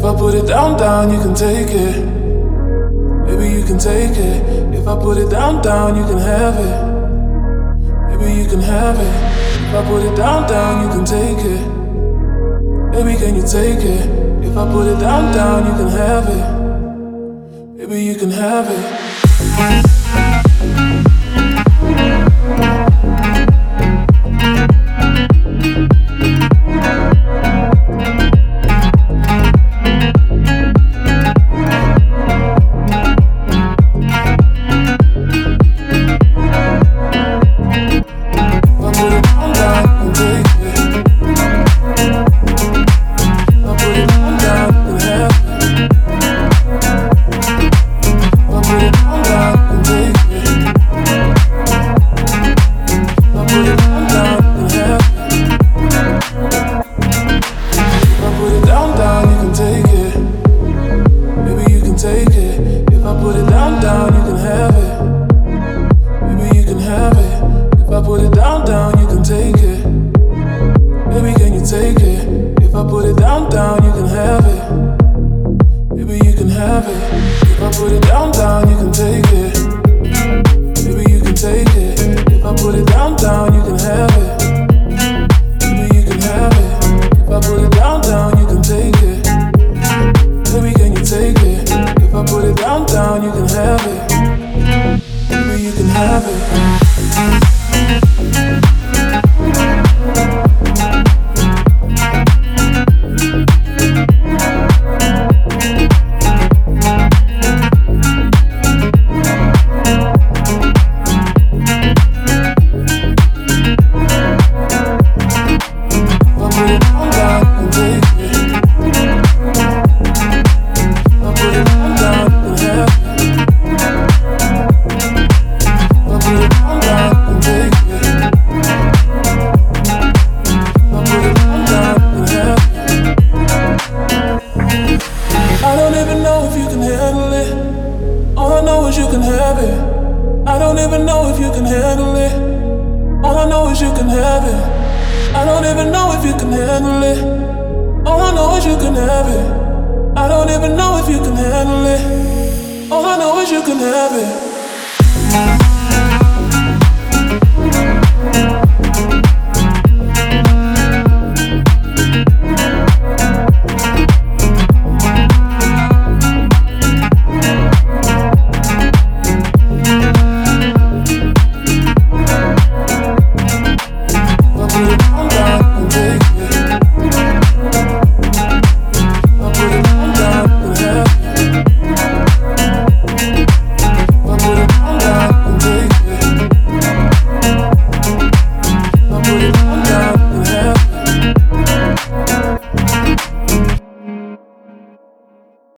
If I put it down, down, you can take it. Maybe you can take it. If I put it down, down, you can have it. Maybe you can have it. If I put it down, down, you can take it. Baby, can you take it? If I put it down, down, you can have it. Maybe you can have it. I don't even know if you can handle it. All I know is you can have it.